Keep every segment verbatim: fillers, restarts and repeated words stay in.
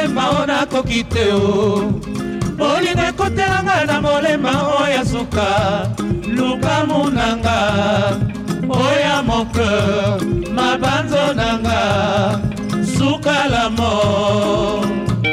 motema ona kokiteo bolingo ekotelanga na molema oya suka luka munanga oya mon cœur mabanzo nanga suka la mort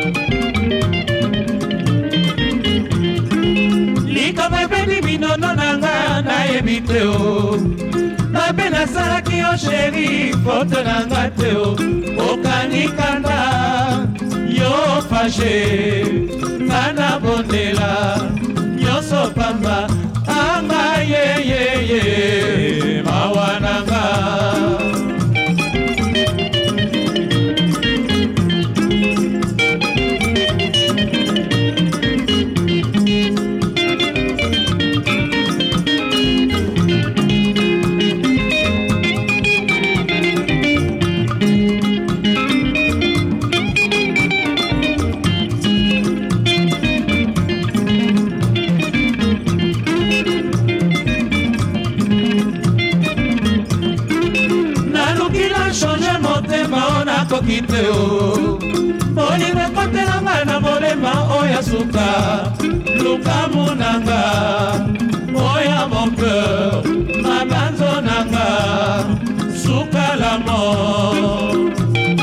likama ebedi binono nanga nayebi te o mabe nasalaki yo sheri foto nanga te o okanikanda yo fashe ngana bondela nyonso pamba anga yeyeye mawananga kokiteo bolingo ekotelanga na molema oya suka luka munanga oya mon cœur mabanzo nanga suka la mort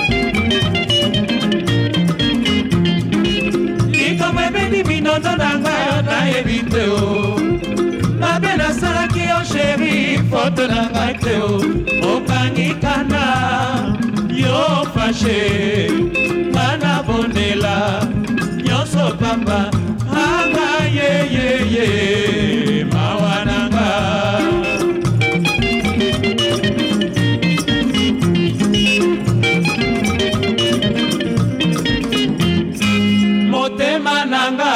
likama ebedi binondo nanga nayebi te o mabe nasalaki yo sheri foto nanga te o okangikana yo fashe ngana bondela nyonso pamba anga yeyeye mawananga motema nanga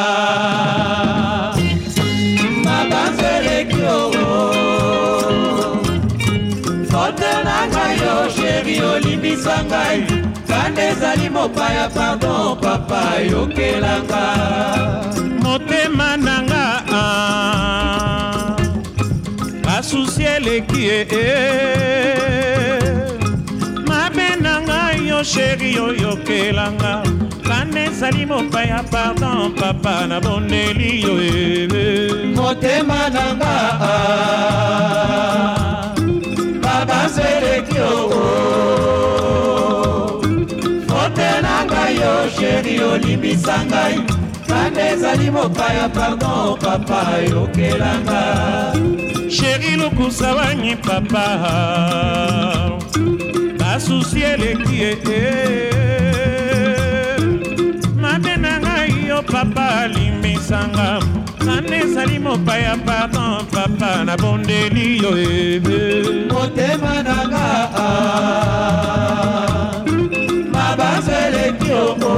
mabanzelekio foto nanga yo sheri olimbisa ngai kande ezali mopaya pardon papa yokelanga motema nanga basusi eleki e mabe nanga yo sheri oyokelanga kande ezali mopaya pardon papa na bondeli yo e motema nanga babanzeleki o fote nanga yo sheri olimbisa ngai kande ezali mopaya pardon papa yokelanga sheri lukusa wanyi papa basusi eleki e mabe nanga yo papa limbisanga kande ezali mopaya pardon papa na bondeli yo ebe motema nanga mabanzeleki oko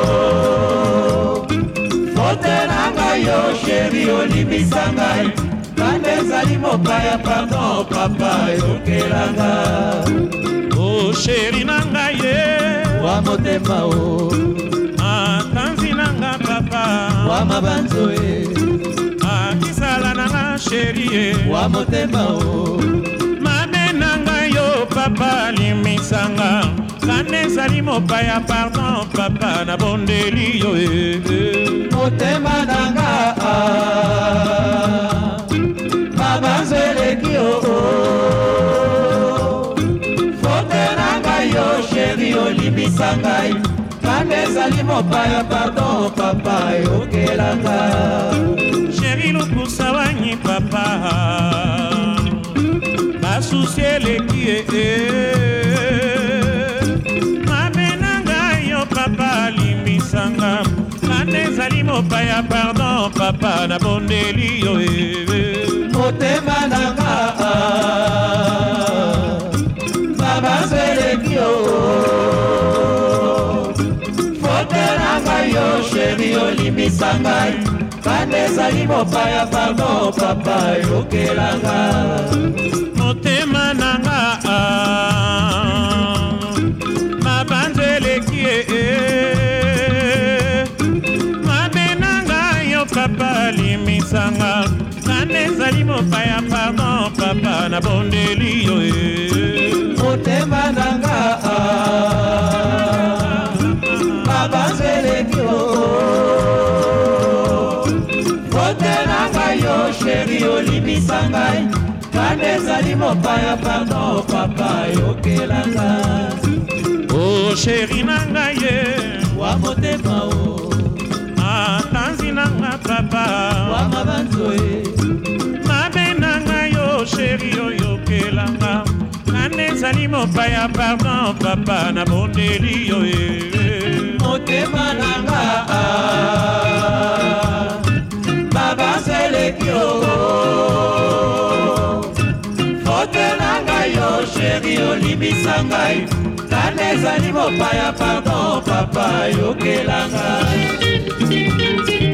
fote nanga yo sheri olimbisa ngai kande ezali mopaya pardon papa yokelanga o sheri nanga ye wa motema o atanzi nanga papa wa mabanzo e akisala nanga sheri e wa motema o mabe nanga yo papa limisanga kande ezali mopaya pardon papa na bondeli yo e motema nanga mabanzeleki o fote nanga yo sheri olimbisa ngai kande ezali mopaya pardon papa yokelanga sheri lukusa wanyi papa basusi eleki e mabe nanga yo papa limbisanga kande ezali mopaya pardon papa na bondeli yo e motema nanga babanzeleki o fote nanga yo sheri olimbisa ngai kande ezali mopaya pardon papa yokelanga motema nanga mabanzeleki e mabe nanga yo papa limisanga kande ezali mopaya pardon papa na bondeli yo e motema nanga baba olimbisa ngai kanda ezali mopaya pardon papa yokelanga o sheri na ngai ye wa motema o atanzi na nga papa wa mabanzo e mabe na ngai yo sheri oyokelanga kanda ezali mopaya pardon papa na bondeli yo e motema na nga babanzeleki o fote na ngai yo sheri olimbisa ngai kanda ezali mopaya pardon papa yokelanga